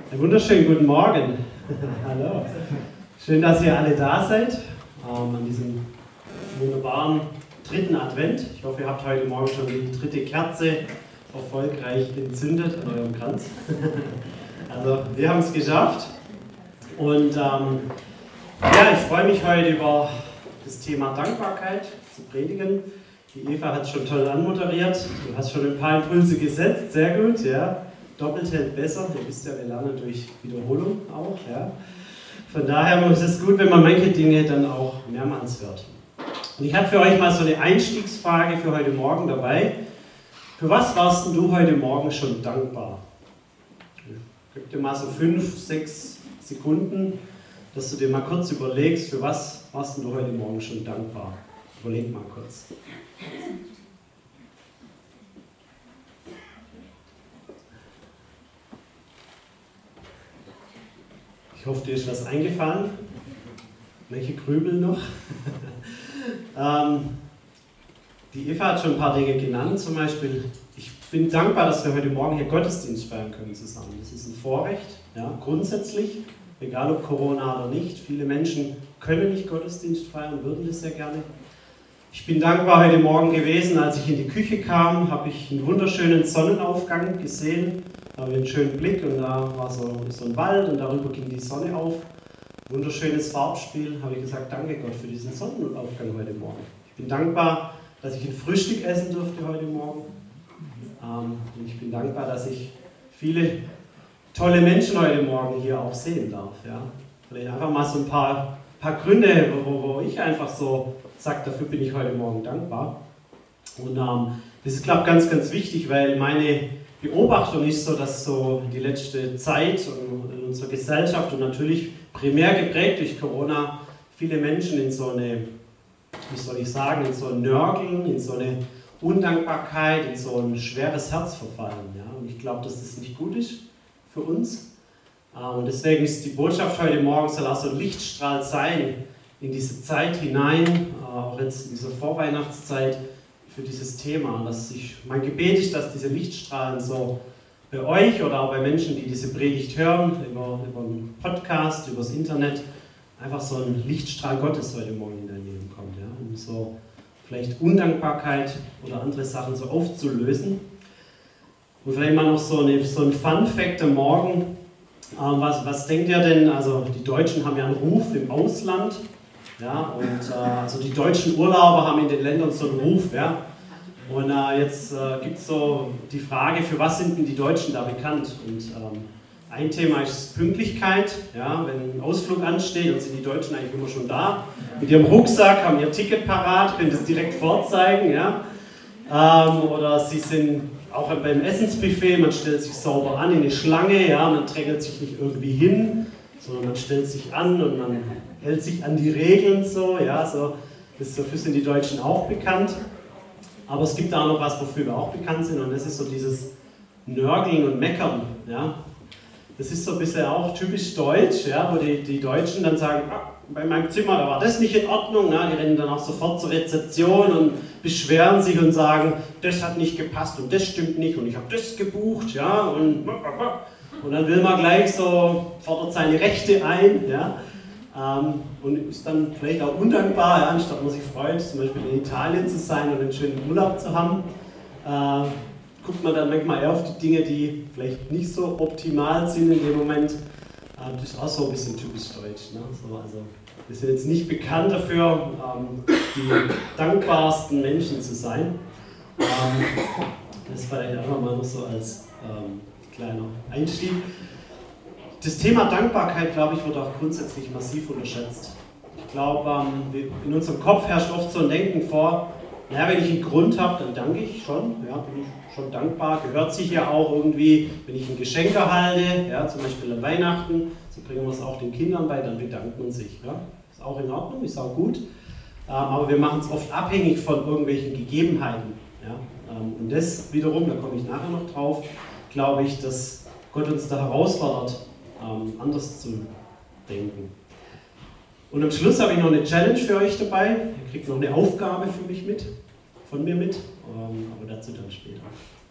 Einen wunderschönen guten Morgen. Hallo. Schön, dass ihr alle da seid an diesem wunderbaren dritten Advent. Ich hoffe, ihr habt heute Morgen schon die dritte Kerze erfolgreich entzündet an eurem Kranz. Also, wir haben es geschafft. Und ich freue mich heute über das Thema Dankbarkeit zu predigen. Die Eva hat es schon toll anmoderiert. Du hast schon ein paar Impulse gesetzt. Sehr gut, ja. Doppelt hält besser. Ihr wisst ja, wir lernen durch Wiederholung auch. Ja. Von daher ist es gut, wenn man manche Dinge dann auch mehrmals hört. Und ich habe für euch mal so eine Einstiegsfrage für heute Morgen dabei. Für was warst denn du heute Morgen schon dankbar? Gib dir mal so 5-6 Sekunden, dass du dir mal kurz überlegst, für was warst denn du heute Morgen schon dankbar? Überleg mal kurz. Ich hoffe, dir ist was eingefallen. Welche grübeln noch? Die Eva hat schon ein paar Dinge genannt. Zum Beispiel, ich bin dankbar, dass wir heute Morgen hier Gottesdienst feiern können zusammen. Das ist ein Vorrecht, ja, grundsätzlich, egal ob Corona oder nicht. Viele Menschen können nicht Gottesdienst feiern, würden das sehr gerne. Ich bin dankbar heute Morgen gewesen, als ich in die Küche kam, habe ich einen wunderschönen Sonnenaufgang gesehen. Da habe ich einen schönen Blick und da war so ein Wald und darüber ging die Sonne auf. Wunderschönes Farbspiel, habe ich gesagt, danke Gott für diesen Sonnenaufgang heute Morgen. Ich bin dankbar, dass ich ein Frühstück essen durfte heute Morgen. Und ich bin dankbar, dass ich viele tolle Menschen heute Morgen hier auch sehen darf. Ja. Vielleicht einfach mal so ein paar Gründe, wo ich einfach so sage, dafür bin ich heute Morgen dankbar. Und das ist, glaube ich, ganz, ganz wichtig, weil meine Beobachtung ist so, dass so die letzte Zeit in unserer Gesellschaft und natürlich primär geprägt durch Corona viele Menschen in so eine, wie soll ich sagen, in so ein Nörgeln, in so eine Undankbarkeit, in so ein schweres Herz verfallen. Ja? Und ich glaube, dass das nicht gut ist für uns. Und deswegen ist die Botschaft heute Morgen, soll auch so ein Lichtstrahl sein in diese Zeit hinein, auch jetzt in dieser Vorweihnachtszeit, für dieses Thema. Mein Gebet ist, dass diese Lichtstrahlen so bei euch oder auch bei Menschen, die diese Predigt hören, über einen Podcast, über das Internet, einfach so ein Lichtstrahl Gottes heute Morgen in dein Leben kommt. Ja? Um so vielleicht Undankbarkeit oder andere Sachen so aufzulösen. Und vielleicht mal noch so ein Fun-Fact am Morgen. Was denkt ihr denn? Also die Deutschen haben ja einen Ruf im Ausland. Ja, und also die deutschen Urlauber haben in den Ländern so einen Ruf. Ja? Und jetzt gibt es so die Frage, für was sind denn die Deutschen da bekannt? Und ein Thema ist Pünktlichkeit. Ja? Wenn ein Ausflug ansteht, dann sind die Deutschen eigentlich immer schon da. Mit ihrem Rucksack haben ihr Ticket parat, können das direkt vorzeigen. Ja? Oder sie sind auch beim Essensbuffet, man stellt sich sauber an in eine Schlange, ja? Man drängelt sich nicht irgendwie hin, sondern man stellt sich an und man hält sich an die Regeln so, ja, so. Dafür sind die Deutschen auch bekannt. Aber es gibt da auch noch was, wofür wir auch bekannt sind, und das ist so dieses Nörgeln und Meckern, ja. Das ist so ein bisschen auch typisch deutsch, ja, wo die Deutschen dann sagen, bei meinem Zimmer, da war das nicht in Ordnung, ja. Die rennen dann auch sofort zur Rezeption und beschweren sich und sagen, das hat nicht gepasst und das stimmt nicht und ich habe das gebucht, ja, und dann will man gleich so, fordert seine Rechte ein, ja. Und ist dann vielleicht auch undankbar, ja, anstatt man sich freut, zum Beispiel in Italien zu sein und einen schönen Urlaub zu haben, guckt man dann manchmal eher auf die Dinge, die vielleicht nicht so optimal sind in dem Moment. Das ist auch so ein bisschen typisch deutsch. Ne? So, also, wir sind jetzt nicht bekannt dafür, die dankbarsten Menschen zu sein. Das war einfach mal noch so als kleiner Einstieg. Das Thema Dankbarkeit, glaube ich, wird auch grundsätzlich massiv unterschätzt. Ich glaube, in unserem Kopf herrscht oft so ein Denken vor, naja, wenn ich einen Grund habe, dann danke ich schon, ja, bin ich schon dankbar. Gehört sich ja auch irgendwie, wenn ich ein Geschenk erhalte, ja, zum Beispiel an Weihnachten, so bringen wir es auch den Kindern bei, dann bedankt man sich. Ja. Ist auch in Ordnung, ist auch gut, aber wir machen es oft abhängig von irgendwelchen Gegebenheiten. Ja. Und das wiederum, da komme ich nachher noch drauf, glaube ich, dass Gott uns da herausfordert, anders zu denken. Und am Schluss habe ich noch eine Challenge für euch dabei. Ihr kriegt noch eine Aufgabe von mir mit, aber dazu dann später.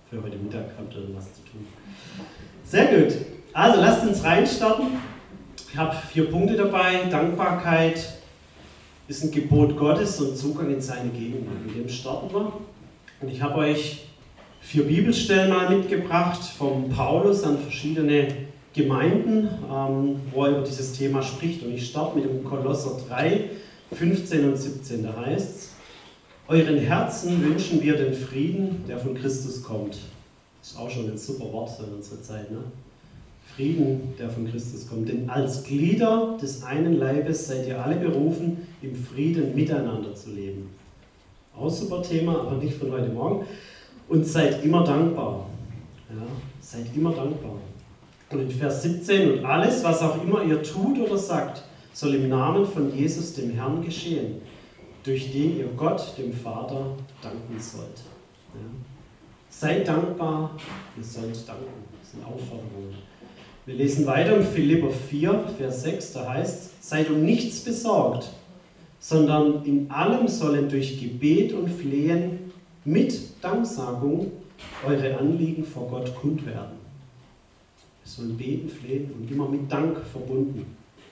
für heute Mittag habt ihr was zu tun. Sehr gut. Also lasst uns reinstarten. Ich habe 4 Punkte dabei. Dankbarkeit ist ein Gebot Gottes und Zugang in seine Gegenwart. Mit dem starten wir. Und ich habe euch 4 Bibelstellen mal mitgebracht vom Paulus an verschiedene Gemeinden, wo er über dieses Thema spricht. Und ich starte mit dem Kolosser 3, 15 und 17. Da heißt es: Euren Herzen wünschen wir den Frieden, der von Christus kommt. Das ist auch schon ein super Wort in unserer Zeit, ne? Frieden, der von Christus kommt. Denn als Glieder des einen Leibes seid ihr alle berufen, im Frieden miteinander zu leben. Auch super Thema, aber nicht von heute Morgen. Und seid immer dankbar. Ja, seid immer dankbar. Und in Vers 17: Und alles, was auch immer ihr tut oder sagt, soll im Namen von Jesus, dem Herrn, geschehen, durch den ihr Gott, dem Vater, danken sollt. Ja. Seid dankbar, ihr sollt danken. Das sind Aufforderungen. Wir lesen weiter in Philipper 4, Vers 6, da heißt es: Seid um nichts besorgt, sondern in allem sollen durch Gebet und Flehen mit Danksagung eure Anliegen vor Gott kund werden. Wir sollen beten, flehen und immer mit Dank verbunden.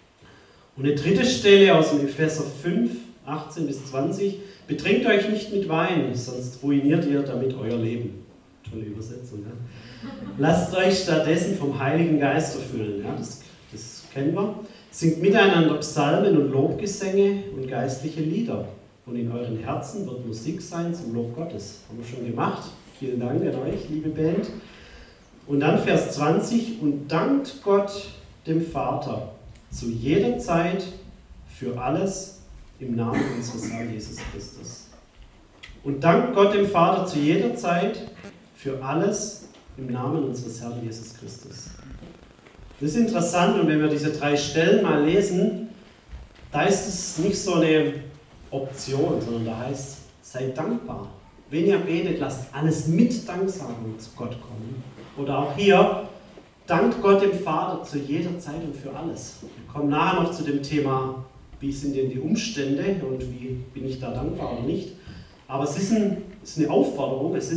Und eine dritte Stelle aus dem Epheser 5, 18 bis 20: Betrinkt euch nicht mit Wein, sonst ruiniert ihr damit euer Leben. Tolle Übersetzung, ja? Lasst euch stattdessen vom Heiligen Geist erfüllen. Ja? Das kennen wir. Singt miteinander Psalmen und Lobgesänge und geistliche Lieder. Und in euren Herzen wird Musik sein zum Lob Gottes. Haben wir schon gemacht. Vielen Dank an euch, liebe Band. Und dann Vers 20: Und dankt Gott, dem Vater, zu jeder Zeit für alles im Namen unseres Herrn Jesus Christus. Und dankt Gott, dem Vater, zu jeder Zeit für alles im Namen unseres Herrn Jesus Christus. Das ist interessant, und wenn wir diese 3 Stellen mal lesen, da ist es nicht so eine Option, sondern da heißt: Seid dankbar. Wenn ihr betet, lasst alles mit Danksagung zu Gott kommen. Oder auch hier: Dankt Gott, dem Vater, zu jeder Zeit und für alles. Wir kommen nachher noch zu dem Thema, wie sind denn die Umstände und wie bin ich da dankbar oder nicht. Aber es ist eine Aufforderung, es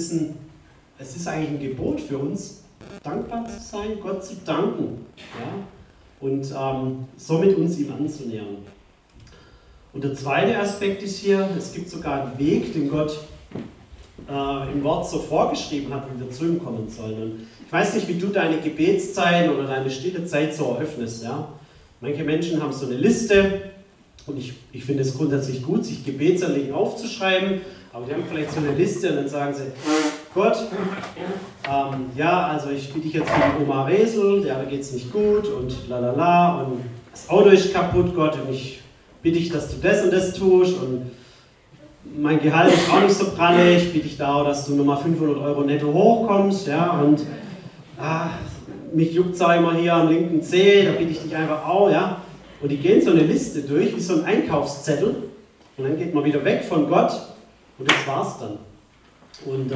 ist eigentlich ein Gebot für uns, dankbar zu sein, Gott zu danken, ja? Und somit uns ihm anzunähern. Und der zweite Aspekt ist hier: Es gibt sogar einen Weg, den Gott im Wort so vorgeschrieben hat, wie wir zu ihm kommen sollen. Und ich weiß nicht, wie du deine Gebetszeit oder deine stille Zeit so eröffnest. Ja? Manche Menschen haben so eine Liste, und ich finde es grundsätzlich gut, sich Gebetsanliegen aufzuschreiben, aber die haben vielleicht so eine Liste und dann sagen sie: Gott, ja, also ich bitte dich jetzt für die Oma Resel, der geht es nicht gut und lalala, und das Auto ist kaputt, Gott, und ich bitte dich, dass du das und das tust, und mein Gehalt ist auch nicht so prallig, ich bitte dich da, dass du nochmal 500 € netto hochkommst, ja, und mich juckt es auch immer hier am linken Zeh, da bitte ich dich einfach auch, ja. Und die gehen so eine Liste durch, wie so ein Einkaufszettel, und dann geht man wieder weg von Gott, und das war's dann. Und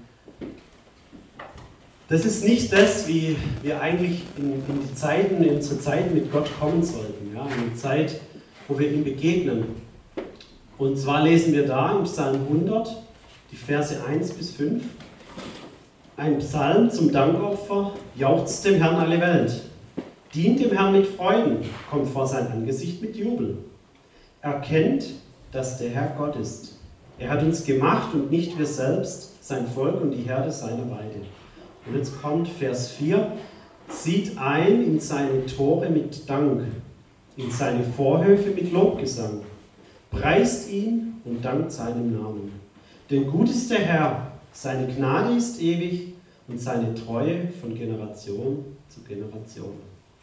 das ist nicht das, wie wir eigentlich in unsere Zeiten mit Gott kommen sollten, ja, in eine Zeit, wo wir ihm begegnen. Und zwar lesen wir da im Psalm 100, die Verse 1 bis 5. Ein Psalm zum Dankopfer: Jauchzt dem Herrn alle Welt. Dient dem Herrn mit Freuden, kommt vor sein Angesicht mit Jubel. Erkennt, dass der Herr Gott ist. Er hat uns gemacht und nicht wir selbst, sein Volk und die Herde seiner Weide. Und jetzt kommt Vers 4: Zieht ein in seine Tore mit Dank, in seine Vorhöfe mit Lobgesang. Preist ihn und dankt seinem Namen. Denn gut ist der Herr, seine Gnade ist ewig und seine Treue von Generation zu Generation.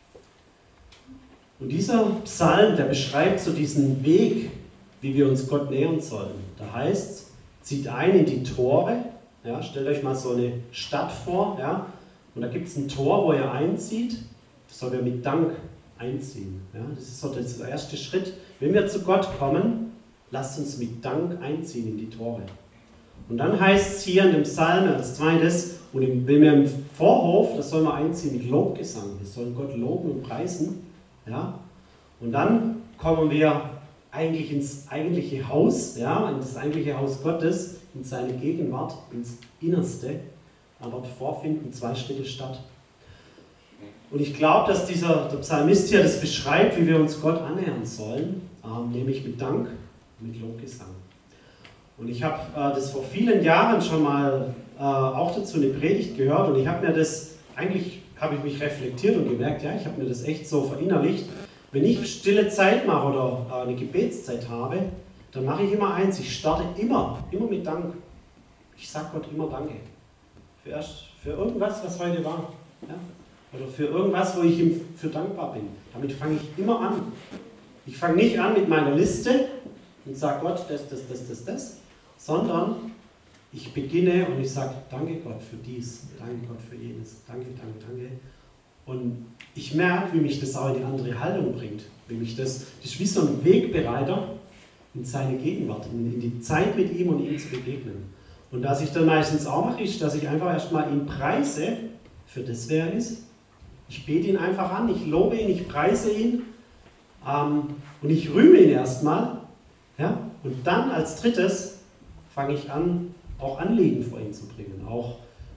Und dieser Psalm, der beschreibt so diesen Weg, wie wir uns Gott nähern sollen. Da heißt es: Zieht ein in die Tore. Ja, stellt euch mal so eine Stadt vor. Ja, und da gibt es ein Tor, wo ihr einzieht. Das sollen wir mit Dank einziehen. Ja, das ist so der erste Schritt. Wenn wir zu Gott kommen, lasst uns mit Dank einziehen in die Tore. Und dann heißt es hier in dem Psalm als zweites: Und wenn wir im Vorhof, das sollen wir einziehen mit Lobgesang. Wir sollen Gott loben und preisen. Ja, und dann kommen wir eigentlich ins eigentliche Haus, ja, in das eigentliche Haus Gottes, in seine Gegenwart, ins Innerste. aber davor finden 2 Schritte statt. Und ich glaube, dass der Psalmist hier das beschreibt, wie wir uns Gott annähern sollen, nämlich mit Dank, mit Lobgesang. Und ich habe das vor vielen Jahren schon mal auch dazu eine Predigt gehört und ich habe ich mich reflektiert und gemerkt, ja, ich habe mir das echt so verinnerlicht. Wenn ich stille Zeit mache oder eine Gebetszeit habe, dann mache ich immer eins, ich starte immer mit Dank. Ich sage Gott immer Danke. Für irgendwas, was heute war. Ja? Oder für irgendwas, wo ich ihm für dankbar bin. Damit fange ich immer an. Ich fange nicht an mit meiner Liste und sage Gott das, sondern ich beginne und ich sage, danke Gott für dies, danke Gott für jenes, danke. Und ich merke, wie mich das auch in eine andere Haltung bringt. Das ist wie so ein Wegbereiter in seine Gegenwart, in die Zeit mit ihm und ihm zu begegnen. Und was ich dann meistens auch mache, ist, dass ich einfach erstmal ihn preise für das, wer er ist. Ich bete ihn einfach an, ich lobe ihn, ich preise ihn und ich rühme ihn erstmal. Ja? Und dann als drittes fange ich an, auch Anliegen vor ihn zu bringen. Auch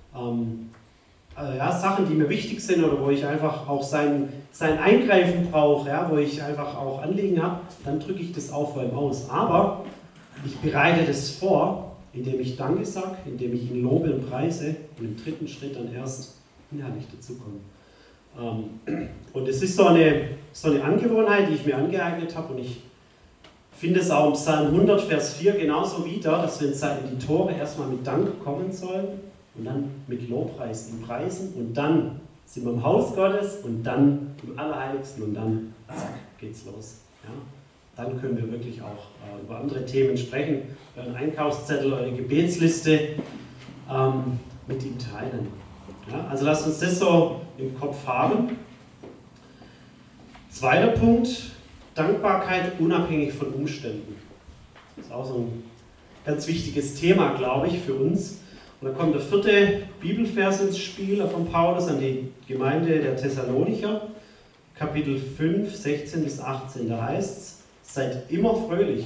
Sachen, die mir wichtig sind oder wo ich einfach auch sein Eingreifen brauche, ja? Wo ich einfach auch Anliegen habe, dann drücke ich das auch vor ihm aus. Aber ich bereite das vor, indem ich Danke sage, indem ich ihn lobe und preise und im dritten Schritt dann erst inhaltlich dazukomme. Und es ist so eine Angewohnheit, die ich mir angeeignet habe und ich finde es auch im Psalm 100, Vers 4 genauso wieder, dass wir in die Tore erstmal mit Dank kommen sollen und dann mit Lobpreis ihn preisen und dann sind wir im Haus Gottes und dann im Allerheiligsten und dann zack, geht's los. Ja? Dann können wir wirklich auch über andere Themen sprechen, euren Einkaufszettel, eure Gebetsliste mit ihm teilen. Ja? Also lasst uns das so im Kopf haben. Zweiter Punkt, Dankbarkeit unabhängig von Umständen. Das ist auch so ein ganz wichtiges Thema, glaube ich, für uns. Und da kommt der 4. Bibelvers ins Spiel von Paulus an die Gemeinde der Thessalonicher, Kapitel 5, 16 bis 18. Da heißt es, seid immer fröhlich.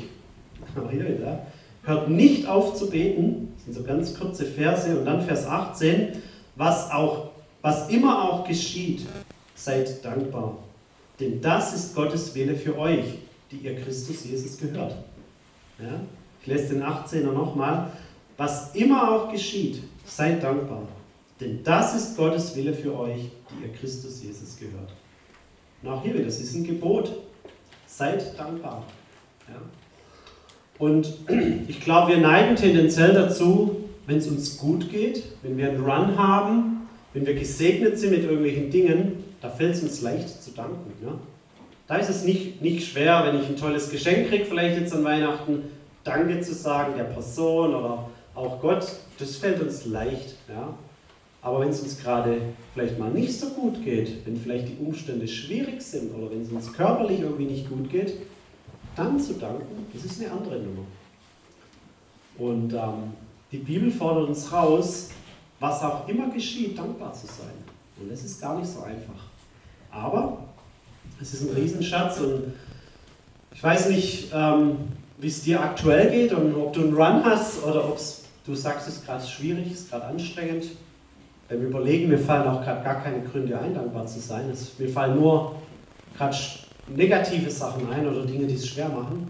Hört nicht auf zu beten. Das sind so ganz kurze Verse. Und dann Vers 18, was immer auch geschieht, seid dankbar. Denn das ist Gottes Wille für euch, die ihr Christus Jesus gehört. Ja? Ich lese den 18er nochmal. Was immer auch geschieht, seid dankbar. Denn das ist Gottes Wille für euch, die ihr Christus Jesus gehört. Und auch hier wieder, das ist ein Gebot. Seid dankbar. Ja? Und ich glaube, wir neigen tendenziell dazu, wenn es uns gut geht, wenn wir einen Run haben, wenn wir gesegnet sind mit irgendwelchen Dingen, da fällt es uns leicht zu danken. Ja? Da ist es nicht schwer, wenn ich ein tolles Geschenk kriege, vielleicht jetzt an Weihnachten, Danke zu sagen der Person oder auch Gott, das fällt uns leicht. Ja? Aber wenn es uns gerade vielleicht mal nicht so gut geht, wenn vielleicht die Umstände schwierig sind oder wenn es uns körperlich irgendwie nicht gut geht, dann zu danken, das ist eine andere Nummer. Und die Bibel fordert uns raus, was auch immer geschieht, dankbar zu sein. Und das ist gar nicht so einfach. Aber es ist ein Riesenschatz und ich weiß nicht, wie es dir aktuell geht und ob du einen Run hast oder ob du sagst, es ist gerade schwierig, es ist gerade anstrengend. Beim Überlegen, mir fallen auch gerade gar keine Gründe ein, dankbar zu sein. Mir fallen nur gerade negative Sachen ein oder Dinge, die es schwer machen.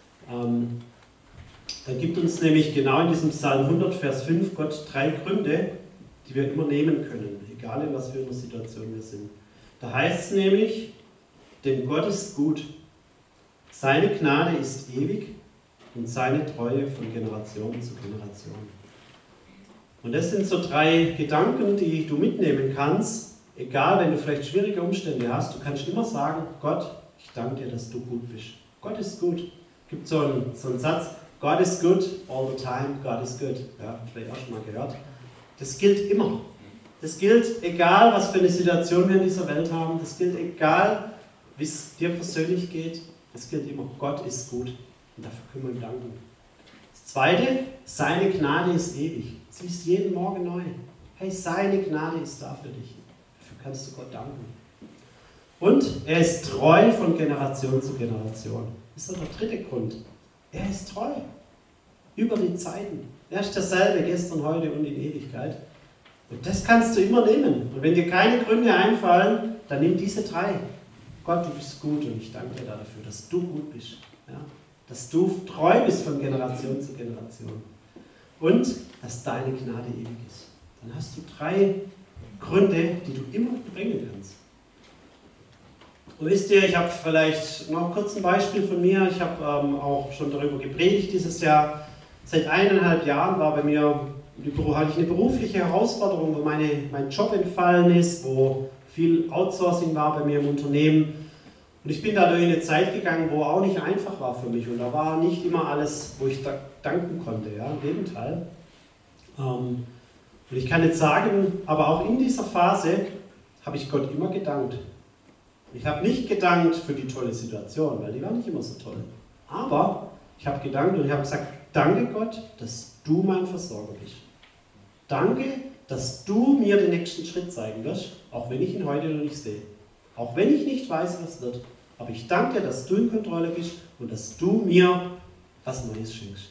Da gibt uns nämlich genau in diesem Psalm 100, Vers 5 Gott 3 Gründe, die wir immer nehmen können, egal in was für einer Situation wir sind. Da heißt es nämlich, denn Gott ist gut, seine Gnade ist ewig und seine Treue von Generation zu Generation. Und das sind so 3 Gedanken, die du mitnehmen kannst, egal, wenn du vielleicht schwierige Umstände hast, du kannst immer sagen, Gott, ich danke dir, dass du gut bist. Gott ist gut. Es gibt so einen Satz, God is good all the time, God is good. Ja, vielleicht auch schon mal gehört. Das gilt immer. Das gilt, egal was für eine Situation wir in dieser Welt haben, das gilt, egal wie es dir persönlich geht, das gilt immer, Gott ist gut. Und dafür können wir ihm danken. Das Zweite, seine Gnade ist ewig. Sie ist jeden Morgen neu. Hey, seine Gnade ist da für dich. Dafür kannst du Gott danken. Und er ist treu von Generation zu Generation. Das ist der 3. Grund. Er ist treu. Über die Zeiten. Er ist derselbe, gestern, heute und in Ewigkeit. Und das kannst du immer nehmen. Und wenn dir keine Gründe einfallen, dann nimm diese 3. Gott, du bist gut und ich danke dir dafür, dass du gut bist. Ja? Dass du treu bist von Generation zu Generation. Und dass deine Gnade ewig ist. Dann hast du 3 Gründe, die du immer bringen kannst. Und wisst ihr, ich habe vielleicht noch kurz ein Beispiel von mir. Ich habe auch schon darüber gepredigt dieses Jahr. Seit 1,5 Jahren war bei mir, hatte ich eine berufliche Herausforderung, wo mein Job entfallen ist, wo viel Outsourcing war bei mir im Unternehmen. Und ich bin da durch eine Zeit gegangen, wo auch nicht einfach war für mich. Und da war nicht immer alles, wo ich danken konnte. Ja? Im Gegenteil. Und ich kann jetzt sagen, aber auch in dieser Phase habe ich Gott immer gedankt. Ich habe nicht gedankt für die tolle Situation, weil die war nicht immer so toll. Aber ich habe gedankt und ich habe gesagt, danke Gott, dass du mein Versorger bist. Danke, dass du mir den nächsten Schritt zeigen wirst, auch wenn ich ihn heute noch nicht sehe. Auch wenn ich nicht weiß, was wird. Aber ich danke dir, dass du in Kontrolle bist und dass du mir was Neues schenkst.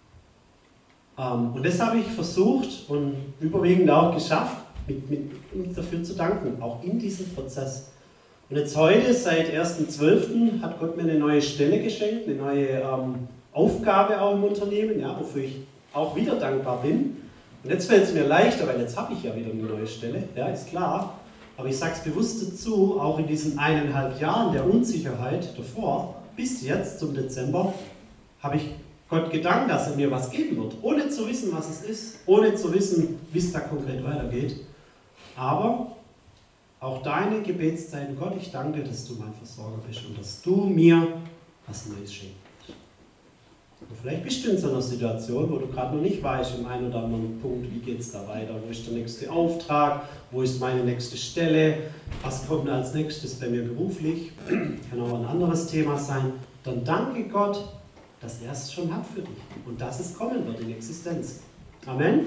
Und das habe ich versucht und überwiegend auch geschafft, mit dafür zu danken, auch in diesem Prozess. Und jetzt heute, seit 1.12., hat Gott mir eine neue Stelle geschenkt, eine neue Aufgabe auch im Unternehmen, ja, wofür ich auch wieder dankbar bin. Und jetzt fällt es mir leichter, weil jetzt habe ich ja wieder eine neue Stelle, ja, ist klar. Aber ich sage es bewusst dazu, auch in diesen 1,5 Jahren der Unsicherheit davor, bis jetzt zum Dezember, habe ich Gott gedankt, dass er mir was geben wird, ohne zu wissen, was es ist, ohne zu wissen, wie es da konkret weitergeht. Aber auch deine Gebetszeiten, Gott, ich danke dir, dass du mein Versorger bist und dass du mir was Neues schenkst. Und vielleicht bist du in so einer Situation, wo du gerade noch nicht weißt, im einen oder anderen Punkt, wie geht es da weiter, wo ist der nächste Auftrag, wo ist meine nächste Stelle, was kommt als nächstes bei mir beruflich, kann auch ein anderes Thema sein. Dann danke Gott, dass er es schon hat für dich und dass es kommen wird in Existenz. Amen.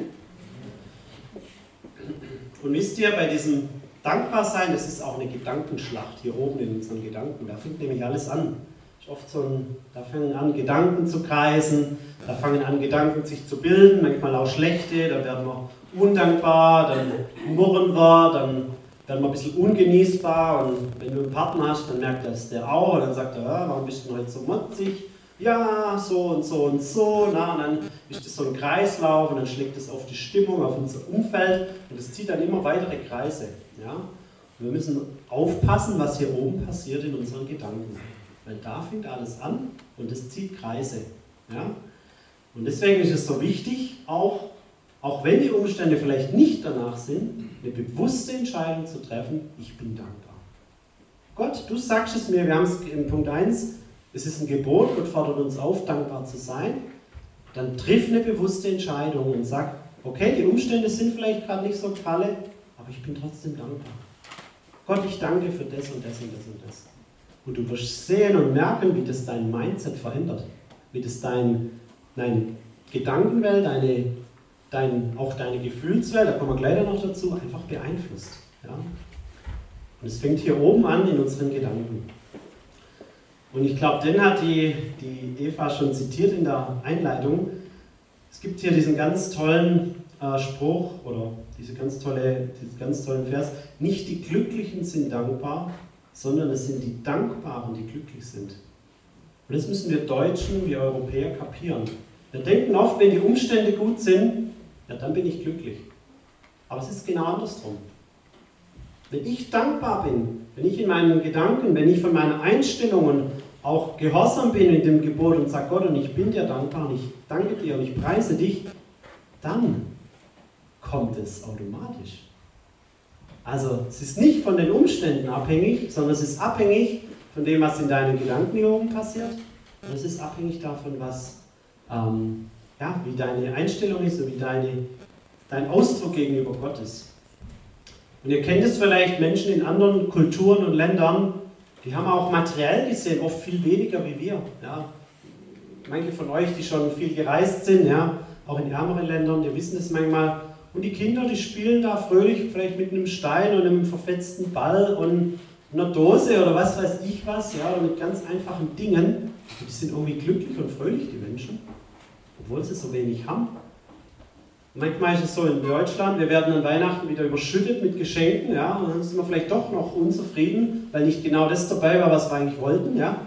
Und wisst ihr, bei diesem Dankbarsein, das ist auch eine Gedankenschlacht hier oben in unseren Gedanken. Da fängt nämlich alles an. Ist oft da fangen an, Gedanken zu kreisen, da fangen an, Gedanken sich zu bilden, manchmal auch schlechte, dann werden wir undankbar, dann murren wir, dann werden wir ein bisschen ungenießbar und wenn du einen Partner hast, dann merkt das der auch und dann sagt er, ja, warum bist du heute so motzig? Ja, so und so und so, na, und dann ist das so ein Kreislauf und dann schlägt das auf die Stimmung, auf unser Umfeld und das zieht dann immer weitere Kreise. Ja? Und wir müssen aufpassen, was hier oben passiert in unseren Gedanken, weil da fängt alles an und das zieht Kreise. Ja? Und deswegen ist es so wichtig, auch wenn die Umstände vielleicht nicht danach sind, eine bewusste Entscheidung zu treffen, ich bin dankbar. Gott, du sagst es mir, wir haben es in Punkt 1, es ist ein Gebot, Gott fordert uns auf, dankbar zu sein. Dann triff eine bewusste Entscheidung und sag, okay, die Umstände sind vielleicht gerade nicht so pralle, aber ich bin trotzdem dankbar. Gott, ich danke für das und das und das und das. Und du wirst sehen und merken, wie das dein Mindset verändert. Wie das deine Gedankenwelt, auch deine Gefühlswelt, da kommen wir gleich noch dazu, einfach beeinflusst. Ja? Und es fängt hier oben an in unseren Gedanken. Und ich glaube, den hat die Eva schon zitiert in der Einleitung. Es gibt hier diesen ganz tollen Spruch oder diesen ganz tollen Vers. Nicht die Glücklichen sind dankbar, sondern es sind die Dankbaren, die glücklich sind. Und das müssen wir Deutschen, wir Europäer kapieren. Wir denken oft, wenn die Umstände gut sind, ja, dann bin ich glücklich. Aber es ist genau andersrum. Wenn ich dankbar bin, wenn ich in meinen Gedanken, wenn ich von meinen Einstellungen auch gehorsam bin in dem Gebot und sage, Gott, und ich bin dir dankbar und ich danke dir und ich preise dich, dann kommt es automatisch. Also es ist nicht von den Umständen abhängig, sondern es ist abhängig von dem, was in deinen Gedanken hier oben passiert. Und es ist abhängig davon, wie deine Einstellung ist und wie dein Ausdruck gegenüber Gott ist. Und ihr kennt es vielleicht, Menschen in anderen Kulturen und Ländern, die haben auch materiell gesehen oft viel weniger wie wir. Ja. Manche von euch, die schon viel gereist sind, ja, auch in ärmeren Ländern, die wissen das manchmal. Und die Kinder, die spielen da fröhlich, vielleicht mit einem Stein und einem verfetzten Ball und einer Dose oder was weiß ich was, ja, oder mit ganz einfachen Dingen. Die sind irgendwie glücklich und fröhlich, die Menschen, obwohl sie so wenig haben. Manchmal ist es so in Deutschland, wir werden an Weihnachten wieder überschüttet mit Geschenken, ja, und dann sind wir vielleicht doch noch unzufrieden, weil nicht genau das dabei war, was wir eigentlich wollten, ja.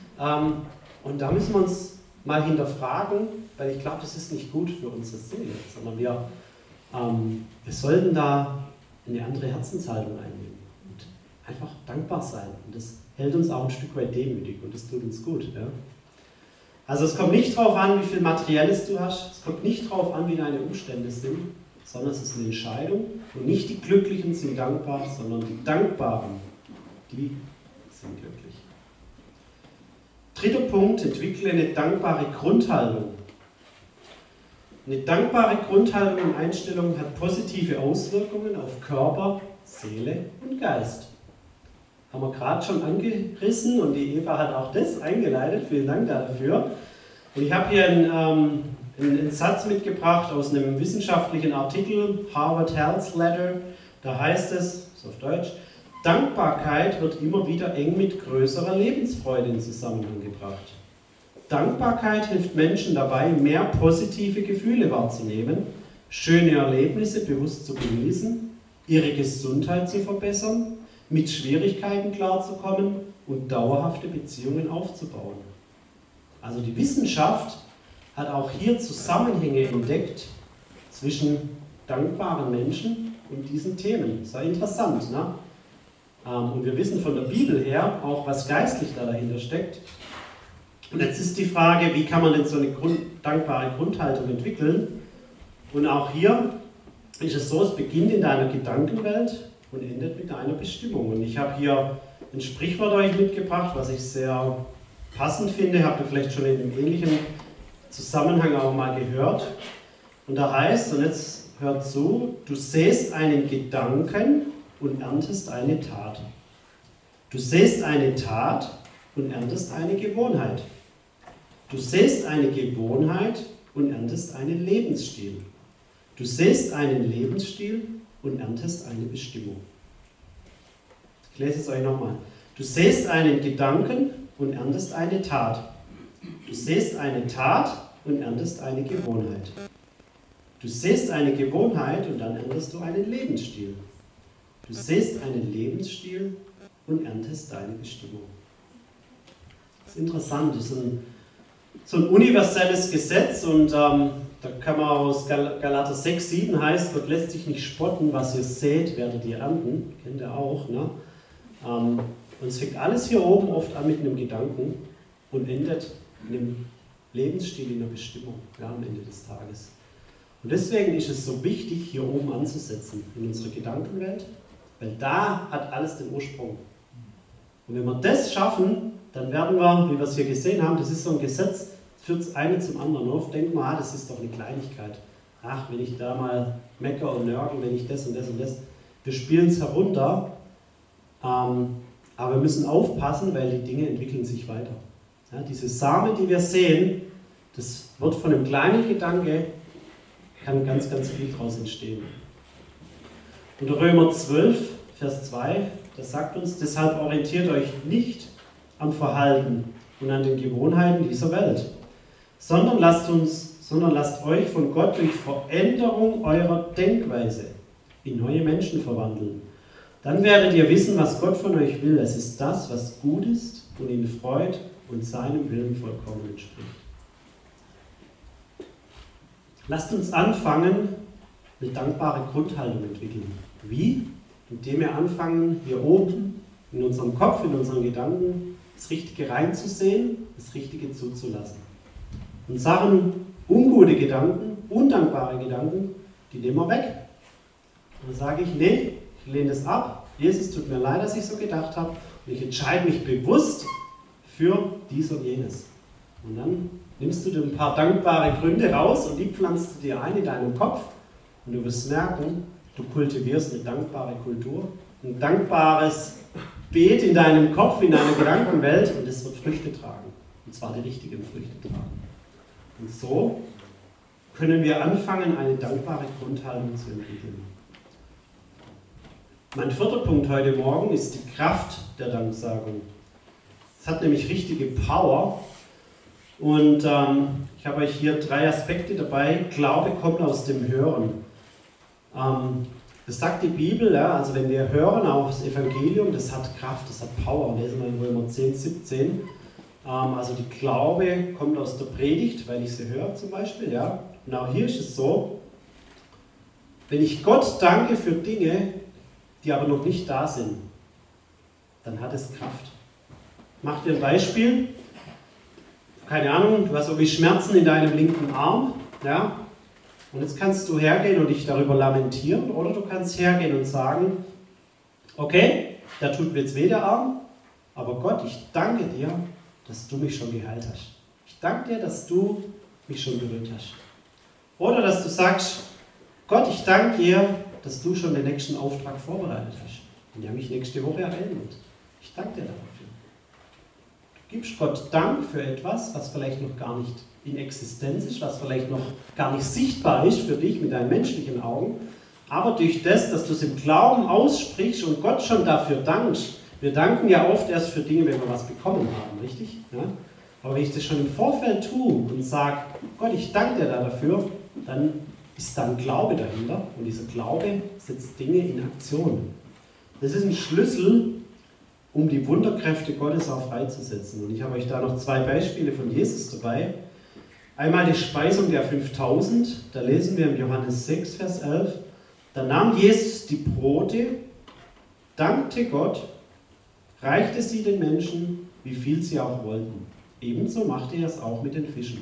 Und da müssen wir uns mal hinterfragen, weil ich glaube, das ist nicht gut für unsere Seele, sondern wir sollten da eine andere Herzenshaltung einnehmen und einfach dankbar sein. Und das hält uns auch ein Stück weit demütig und das tut uns gut. Ja? Also es kommt nicht darauf an, wie viel Materielles du hast, es kommt nicht darauf an, wie deine Umstände sind, sondern es ist eine Entscheidung. Und nicht die Glücklichen sind dankbar, sondern die Dankbaren, die sind glücklich. Dritter Punkt, entwickle eine dankbare Grundhaltung. Eine dankbare Grundhaltung und Einstellung hat positive Auswirkungen auf Körper, Seele und Geist. Haben wir gerade schon angerissen und die Eva hat auch das eingeleitet. Vielen Dank dafür. Und ich habe hier einen Satz mitgebracht aus einem wissenschaftlichen Artikel, Harvard Health Letter. Da heißt es, das ist auf Deutsch, Dankbarkeit wird immer wieder eng mit größerer Lebensfreude in Zusammenhang gebracht. Dankbarkeit hilft Menschen dabei, mehr positive Gefühle wahrzunehmen, schöne Erlebnisse bewusst zu genießen, ihre Gesundheit zu verbessern, mit Schwierigkeiten klarzukommen und dauerhafte Beziehungen aufzubauen. Also die Wissenschaft hat auch hier Zusammenhänge entdeckt zwischen dankbaren Menschen und diesen Themen. Sehr interessant, ne? Und wir wissen von der Bibel her auch, was geistlich da dahinter steckt. Und jetzt ist die Frage, wie kann man denn so eine dankbare Grundhaltung entwickeln? Und auch hier ist es so, es beginnt in deiner Gedankenwelt und endet mit deiner Bestimmung. Und ich habe hier ein Sprichwort euch mitgebracht, was ich sehr passend finde, habt ihr vielleicht schon in einem ähnlichen Zusammenhang auch mal gehört. Und da heißt, und jetzt hört zu, du säst einen Gedanken und erntest eine Tat. Du säst eine Tat und erntest eine Gewohnheit. Du säst eine Gewohnheit und erntest einen Lebensstil. Du säst einen Lebensstil und erntest eine Bestimmung. Ich lese es euch nochmal. Du säst einen Gedanken und erntest eine Tat. Du säst eine Tat und erntest eine Gewohnheit. Du säst eine Gewohnheit und dann erntest du einen Lebensstil. Du säst einen Lebensstil und erntest deine Bestimmung. Das ist interessant, das ist so ein universelles Gesetz und da kann man aus Galater 6, 7 heißt, Gott lässt sich nicht spotten, was ihr sät, werdet ihr ernten. Kennt ihr auch, ne? Und es fängt alles hier oben oft an mit einem Gedanken und endet in einem Lebensstil, in einer Bestimmung, ja, am Ende des Tages. Und deswegen ist es so wichtig, hier oben anzusetzen, in unserer Gedankenwelt, weil da hat alles den Ursprung. Und wenn wir das schaffen, dann werden wir, wie wir es hier gesehen haben, das ist so ein Gesetz, führt das eine zum anderen. Oft denken wir, das ist doch eine Kleinigkeit. Ach, wenn ich da mal mecker und nörgel, wenn ich das und das und das. Wir spielen es herunter, aber wir müssen aufpassen, weil die Dinge entwickeln sich weiter. Ja, diese Samen, die wir sehen, das wird von einem kleinen Gedanke, kann ganz, ganz viel daraus entstehen. Und Römer 12, Vers 2, das sagt uns, deshalb orientiert euch nicht am Verhalten und an den Gewohnheiten dieser Welt, sondern lasst euch von Gott durch Veränderung eurer Denkweise in neue Menschen verwandeln. Dann werdet ihr wissen, was Gott von euch will. Es ist das, was gut ist und ihn freut und seinem Willen vollkommen entspricht. Lasst uns anfangen, eine dankbare Grundhaltung entwickeln. Wie? Indem wir anfangen, hier oben in unserem Kopf, in unseren Gedanken, das Richtige reinzusehen, das Richtige zuzulassen. Und Sachen, ungute Gedanken, undankbare Gedanken, die nehmen wir weg. Und dann sage ich, nee, ich lehne das ab. Jesus, tut mir leid, dass ich so gedacht habe. Und ich entscheide mich bewusst für dies und jenes. Und dann nimmst du dir ein paar dankbare Gründe raus und die pflanzt du dir ein in deinem Kopf. Und du wirst merken, du kultivierst eine dankbare Kultur, ein dankbares Beet in deinem Kopf, in deiner Gedankenwelt und es wird Früchte tragen. Und zwar die richtigen Früchte tragen. Und so können wir anfangen, eine dankbare Grundhaltung zu entwickeln. Mein vierter Punkt heute Morgen ist die Kraft der Danksagung. Es hat nämlich richtige Power Und ich habe euch hier 3 Aspekte dabei. Glaube kommt aus dem Hören. Das sagt die Bibel, ja, also wenn wir hören auch das Evangelium, das hat Kraft, das hat Power. Lesen wir in Römer 10, 17. Also die Glaube kommt aus der Predigt, weil ich sie höre zum Beispiel. Ja. Und auch hier ist es so, wenn ich Gott danke für Dinge, die aber noch nicht da sind, dann hat es Kraft. Ich mache dir ein Beispiel. Keine Ahnung, du hast irgendwie Schmerzen in deinem linken Arm. Ja. Und jetzt kannst du hergehen und dich darüber lamentieren, oder du kannst hergehen und sagen, okay, da tut mir jetzt weh der Arm, aber Gott, ich danke dir, dass du mich schon geheilt hast. Ich danke dir, dass du mich schon berührt hast. Oder dass du sagst, Gott, ich danke dir, dass du schon den nächsten Auftrag vorbereitet hast und der mich nächste Woche erhält. Ich danke dir dafür. Du gibst Gott Dank für etwas, was vielleicht noch gar nicht in Existenz ist, was vielleicht noch gar nicht sichtbar ist für dich mit deinen menschlichen Augen, aber durch das, dass du es im Glauben aussprichst und Gott schon dafür dankst. Wir danken ja oft erst für Dinge, wenn wir was bekommen haben, richtig? Ja? Aber wenn ich das schon im Vorfeld tue und sage, Gott, ich danke dir dafür, dann ist da ein Glaube dahinter und dieser Glaube setzt Dinge in Aktion. Das ist ein Schlüssel, um die Wunderkräfte Gottes auch freizusetzen. Und ich habe euch da noch 2 Beispiele von Jesus dabei. Einmal die Speisung der 5000, da lesen wir im Johannes 6, Vers 11. Da nahm Jesus die Brote, dankte Gott, reichte sie den Menschen, wie viel sie auch wollten. Ebenso machte er es auch mit den Fischen.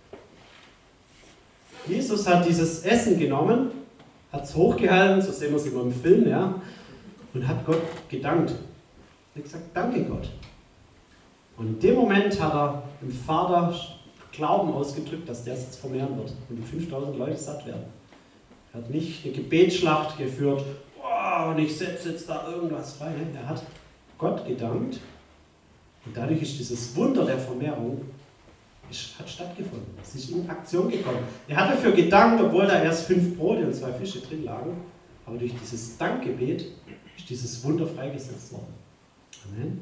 Jesus hat dieses Essen genommen, hat es hochgehalten, so sehen wir es immer im Film, ja, und hat Gott gedankt. Er hat gesagt, danke Gott. Und in dem Moment hat er dem Vater Glauben ausgedrückt, dass der es jetzt vermehren wird und die 5000 Leute satt werden. Er hat nicht eine Gebetsschlacht geführt, oh, und ich setze jetzt da irgendwas frei. Er hat Gott gedankt und dadurch ist dieses Wunder der Vermehrung hat stattgefunden. Es ist in Aktion gekommen. Er hat dafür gedankt, obwohl da erst 5 Brote und 2 Fische drin lagen, aber durch dieses Dankgebet ist dieses Wunder freigesetzt worden. Amen.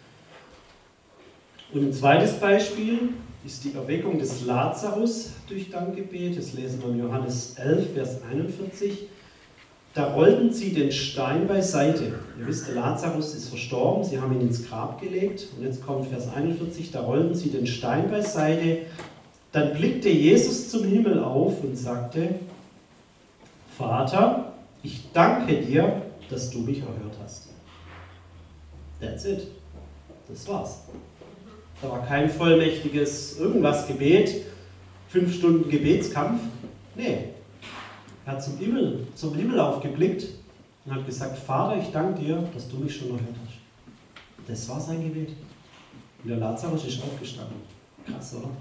Und ein zweites Beispiel ist die Erweckung des Lazarus durch Dankgebet. Das lesen wir in Johannes 11, Vers 41. Da rollten sie den Stein beiseite. Ihr wisst, der Lazarus ist verstorben, sie haben ihn ins Grab gelegt. Und jetzt kommt Vers 41, da rollten sie den Stein beiseite. Dann blickte Jesus zum Himmel auf und sagte, Vater, ich danke dir, dass du mich erhört hast. That's it. Das war's. Da war kein vollmächtiges irgendwas Gebet, 5 Stunden Gebetskampf. Nee. Er hat zum Himmel aufgeblickt und hat gesagt, Vater, ich danke dir, dass du mich schon erhört hast. Das war sein Gebet. Und der Lazarus ist aufgestanden. Krass, oder?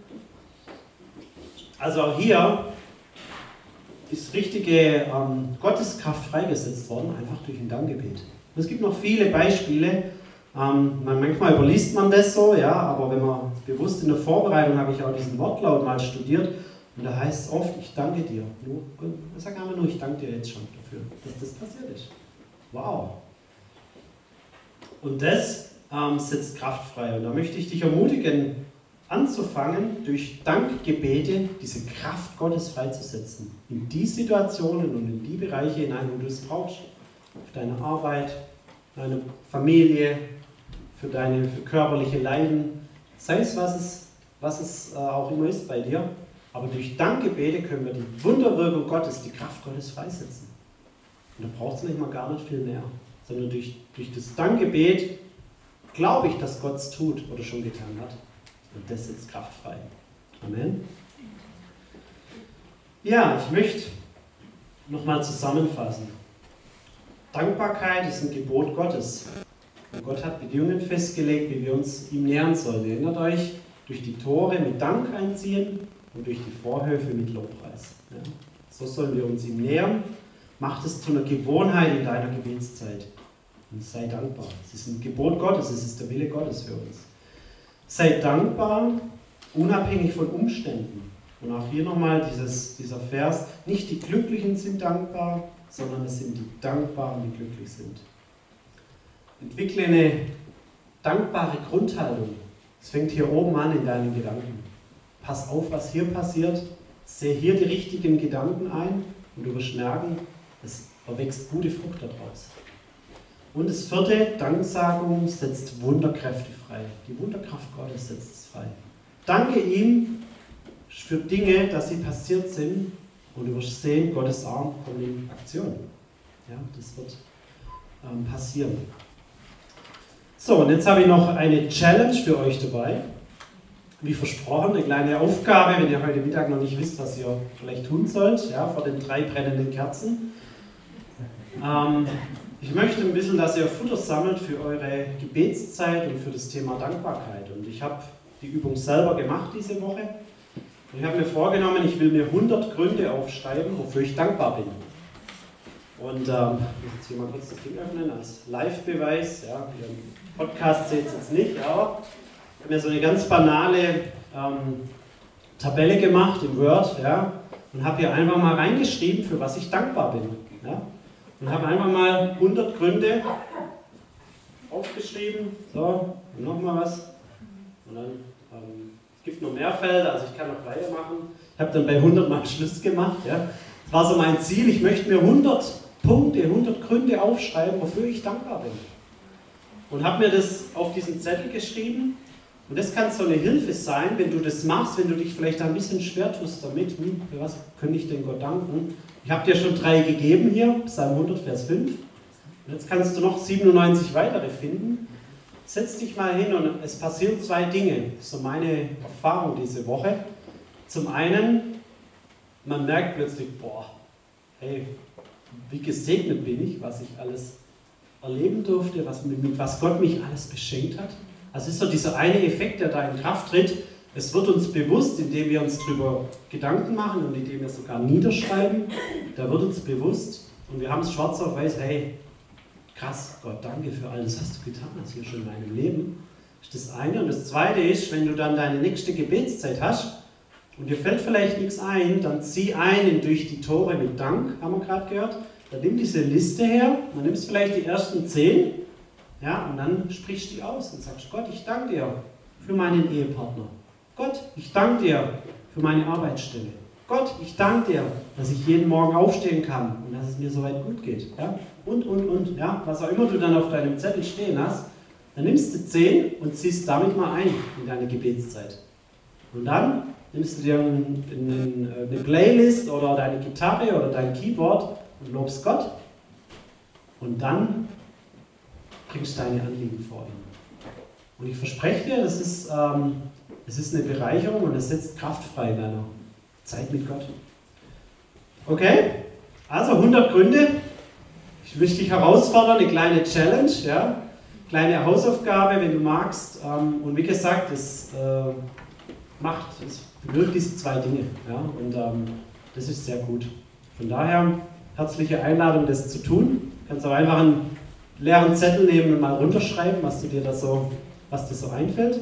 Also auch hier ist richtige Gotteskraft freigesetzt worden, einfach durch ein Dankgebet. Und es gibt noch viele Beispiele. Manchmal überliest man das so, ja, aber wenn man bewusst in der Vorbereitung habe ich auch diesen Wortlaut mal studiert und da heißt es oft, ich danke dir. Ich sage einfach nur, ich danke dir jetzt schon dafür, dass das passiert ist. Wow. Und das setzt Kraft frei. Und da möchte ich dich ermutigen, anzufangen, durch Dankgebete diese Kraft Gottes freizusetzen. In die Situationen und in die Bereiche hinein, wo du es brauchst. Auf deine Arbeit, deine Familie, für körperliche Leiden, sei es was es auch immer ist bei dir. Aber durch Dankgebete können wir die Wunderwirkung Gottes, die Kraft Gottes freisetzen. Und da braucht es manchmal gar nicht viel mehr. Sondern durch das Dankgebet glaube ich, dass Gott es tut oder schon getan hat. Und das setzt Kraft frei. Amen. Ja, ich möchte nochmal zusammenfassen. Dankbarkeit ist ein Gebot Gottes. Und Gott hat Bedingungen festgelegt, wie wir uns ihm nähern sollen. Ihr erinnert euch, durch die Tore mit Dank einziehen und durch die Vorhöfe mit Lobpreis. Ja, so sollen wir uns ihm nähern. Macht es zu einer Gewohnheit in deiner Gebetszeit. Und sei dankbar. Es ist ein Gebot Gottes, es ist der Wille Gottes für uns. Sei dankbar, unabhängig von Umständen. Und auch hier nochmal dieser Vers, nicht die Glücklichen sind dankbar, sondern es sind die Dankbaren, die glücklich sind. Entwickle eine dankbare Grundhaltung. Es fängt hier oben an in deinen Gedanken. Pass auf, was hier passiert. Sehe hier die richtigen Gedanken ein und du wirst merken, es erwächst gute Frucht daraus. Und das vierte, Danksagung setzt Wunderkräfte frei. Die Wunderkraft Gottes setzt es frei. Danke ihm für Dinge, dass sie passiert sind und du wirst sehen, Gottes Arm kommt in Aktion. Ja, das wird passieren. So, und jetzt habe ich noch eine Challenge für euch dabei. Wie versprochen, eine kleine Aufgabe, wenn ihr heute Mittag noch nicht wisst, was ihr vielleicht tun sollt, ja, vor den 3 brennenden Kerzen. Ich möchte ein bisschen, dass ihr Futter sammelt für eure Gebetszeit und für das Thema Dankbarkeit. Und ich habe die Übung selber gemacht diese Woche. Und ich habe mir vorgenommen, ich will mir 100 Gründe aufschreiben, wofür ich dankbar bin. Und ich muss jetzt hier mal kurz das Ding öffnen als Live-Beweis. Ja, im Podcast seht es jetzt nicht, aber ich habe mir so eine ganz banale Tabelle gemacht im Word, ja, und habe hier einfach mal reingeschrieben, für was ich dankbar bin. Ja, und habe einfach mal 100 Gründe aufgeschrieben. So, und nochmal was. Und dann, es gibt noch mehr Felder, also ich kann noch weitermachen. Ich habe dann bei 100 mal Schluss gemacht. Ja. Das war so mein Ziel, ich möchte mir 100 Punkte, 100 Gründe aufschreiben, wofür ich dankbar bin. Und habe mir das auf diesen Zettel geschrieben. Und das kann so eine Hilfe sein, wenn du das machst, wenn du dich vielleicht ein bisschen schwer tust damit. Für was könnte ich denn Gott danken? Ich habe dir schon 3 gegeben hier, Psalm 100, Vers 5. Und jetzt kannst du noch 97 weitere finden. Setz dich mal hin und es passieren 2 Dinge. Das ist so meine Erfahrung diese Woche. Zum einen, man merkt plötzlich, boah, hey, wie gesegnet bin ich, was ich alles erleben durfte, mit was Gott mich alles beschenkt hat. Also es ist so dieser eine Effekt, der da in Kraft tritt. Es wird uns bewusst, indem wir uns darüber Gedanken machen und indem wir sogar niederschreiben, da wird uns bewusst und wir haben es schwarz auf weiß, hey, krass, Gott, danke für alles, was du getan hast hier schon in meinem Leben. Das ist das eine. Und das zweite ist, wenn du dann deine nächste Gebetszeit hast und dir fällt vielleicht nichts ein, dann zieh ein durch die Tore mit Dank, haben wir gerade gehört. Dann nimm diese Liste her, dann nimmst vielleicht die ersten 10, ja, und dann sprichst du die aus und sagst, Gott, ich danke dir für meinen Ehepartner. Gott, ich danke dir für meine Arbeitsstelle. Gott, ich danke dir, dass ich jeden Morgen aufstehen kann und dass es mir soweit gut geht. Ja? Und, ja, was auch immer du dann auf deinem Zettel stehen hast, dann nimmst du 10 und ziehst damit mal ein in deine Gebetszeit. Und dann nimmst du dir eine Playlist oder deine Gitarre oder dein Keyboard und lobst Gott. Und dann bringst du deine Anliegen vor ihn. Und ich verspreche dir, es ist eine Bereicherung und es setzt Kraft frei in deiner Zeit mit Gott. Okay? Also 100 Gründe. Ich möchte dich herausfordern, eine kleine Challenge, ja? Kleine Hausaufgabe, wenn du magst. Und wie gesagt, es bewirkt diese 2 Dinge. Ja? Und das ist sehr gut. Von daher, herzliche Einladung, das zu tun. Du kannst auch einfach einen leeren Zettel nehmen und mal runterschreiben, was dir so einfällt.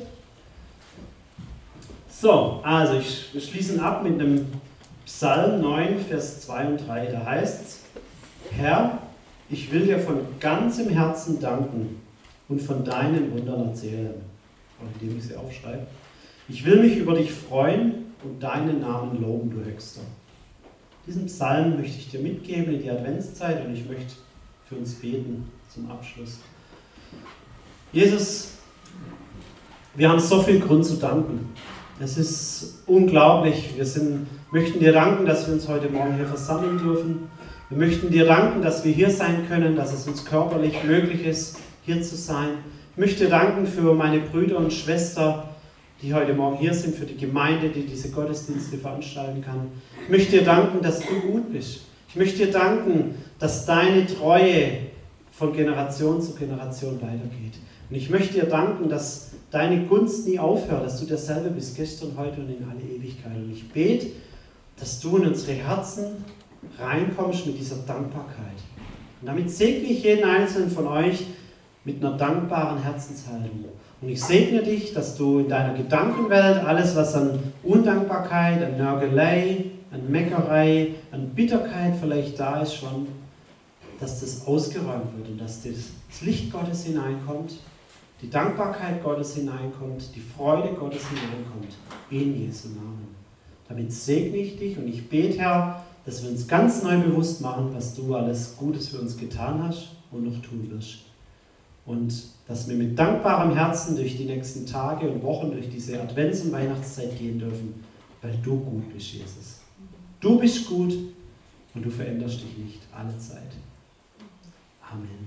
So, also wir schließen ab mit einem Psalm 9, Vers 2 und 3. Da heißt es, Herr, ich will dir von ganzem Herzen danken und von deinen Wundern erzählen. Und indem ich sie aufschreibe. Ich will mich über dich freuen und deinen Namen loben, du Höchster. Diesen Psalm möchte ich dir mitgeben in die Adventszeit und ich möchte für uns beten zum Abschluss. Jesus, wir haben so viel Grund zu danken. Es ist unglaublich. Wir möchten dir danken, dass wir uns heute Morgen hier versammeln dürfen. Wir möchten dir danken, dass wir hier sein können, dass es uns körperlich möglich ist, hier zu sein. Ich möchte dir danken für meine Brüder und Schwestern, die heute Morgen hier sind, für die Gemeinde, die diese Gottesdienste veranstalten kann. Ich möchte dir danken, dass du gut bist. Ich möchte dir danken, dass deine Treue von Generation zu Generation weitergeht. Und ich möchte dir danken, dass deine Gunst nie aufhört, dass du derselbe bist, gestern, heute und in alle Ewigkeit. Und ich bete, dass du in unsere Herzen reinkommst mit dieser Dankbarkeit. Und damit segne ich jeden Einzelnen von euch mit einer dankbaren Herzenshaltung. Und ich segne dich, dass du in deiner Gedankenwelt alles, was an Undankbarkeit, an Nörgelei, an Meckerei, an Bitterkeit vielleicht da ist schon, dass das ausgeräumt wird und dass das Licht Gottes hineinkommt, die Dankbarkeit Gottes hineinkommt, die Freude Gottes hineinkommt. In Jesu Namen. Damit segne ich dich und ich bete, Herr, dass wir uns ganz neu bewusst machen, was du alles Gutes für uns getan hast und noch tun wirst. Und dass wir mit dankbarem Herzen durch die nächsten Tage und Wochen, durch diese Advents- und Weihnachtszeit gehen dürfen, weil du gut bist, Jesus. Du bist gut und du veränderst dich nicht alle Zeit. Amen.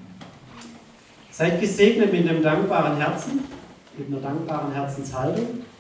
Seid gesegnet mit einem dankbaren Herzen, mit einer dankbaren Herzenshaltung.